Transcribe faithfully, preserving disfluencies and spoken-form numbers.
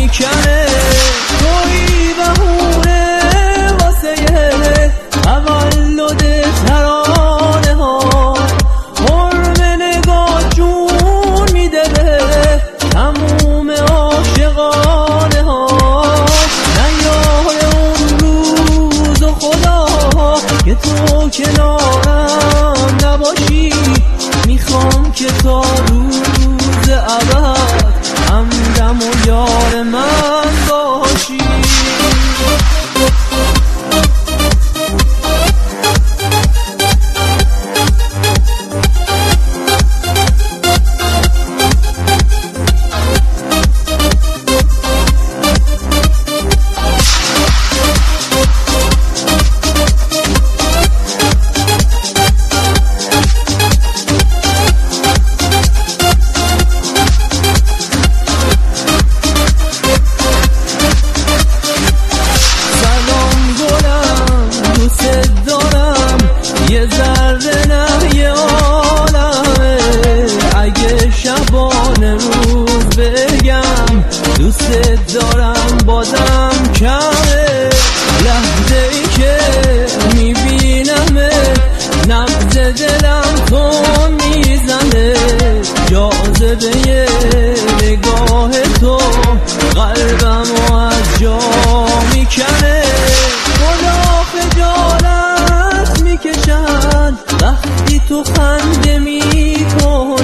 میکنه. توی بهونه واسه تولد ترانه ها، حرم نگاه جون میده به تموم عاشقانه ها. نیاره اون روز و خدا که تو کنارم نباشی، میخوام که تا روز ابد همدم و یار من باشی. یه ذره نه یه عالمه، اگه شبانه روز بگم دوست دارم بازم کمه. لحظه ای که میبینمه نبض دلم تون میزنه، جاذبه نگاه تو قلبمو از جا میکنه. خدا خجالت میکشن وقتی تو خنده میکنی،